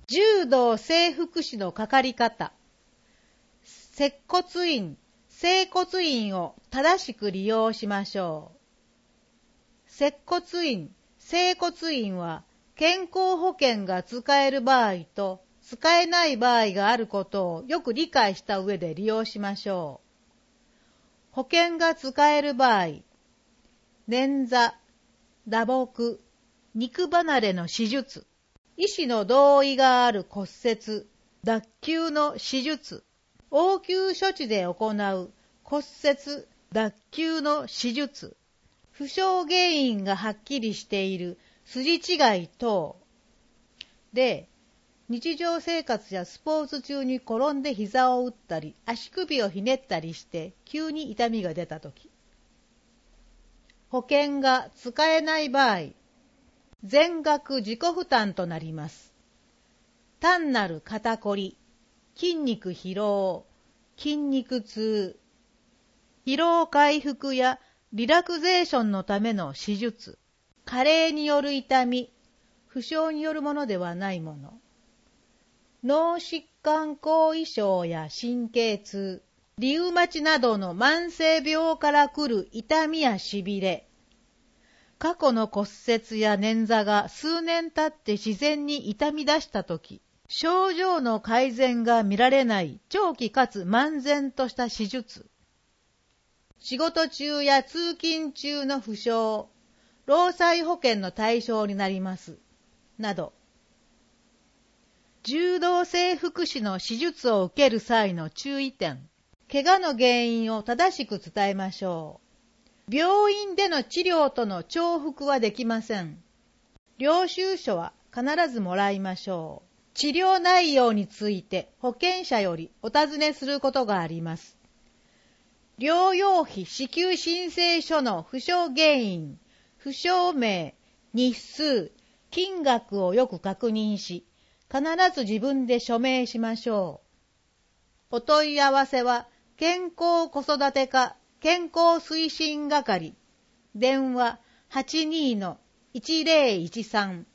柔道整復師のかかり方。接骨院、整骨院を正しく利用しましょう。接骨院、整骨院は健康保険が使える場合と使えない場合があることをよく理解した上で利用しましょう。保険が使える場合、捻挫、打撲、肉離れの手術、医師の同意がある骨折、脱臼の手術、応急処置で行う骨折、脱臼の手術、負傷原因がはっきりしている筋違い等で、日常生活やスポーツ中に転んで膝を打ったり、足首をひねったりして急に痛みが出たとき、保険が使えない場合、全額自己負担となります。単なる肩こり、筋肉疲労、筋肉痛、疲労回復やリラクゼーションのための手術、加齢による痛み、負傷によるものではないもの、脳疾患後遺症や神経痛、リウマチなどの慢性病から来る痛みやしびれ、過去の骨折や捻挫が数年経って自然に痛み出したとき、症状の改善が見られない長期かつ漫然とした手術、仕事中や通勤中の負傷、労災保険の対象になります、など、柔道整復師の手術を受ける際の注意点、怪我の原因を正しく伝えましょう。病院での治療との重複はできません。領収書は必ずもらいましょう。治療内容について保険者よりお尋ねすることがあります。療養費支給申請書の負傷原因、負傷名、日数、金額をよく確認し、必ず自分で署名しましょう。お問い合わせは健康子育て課健康推進係、電話 82-1013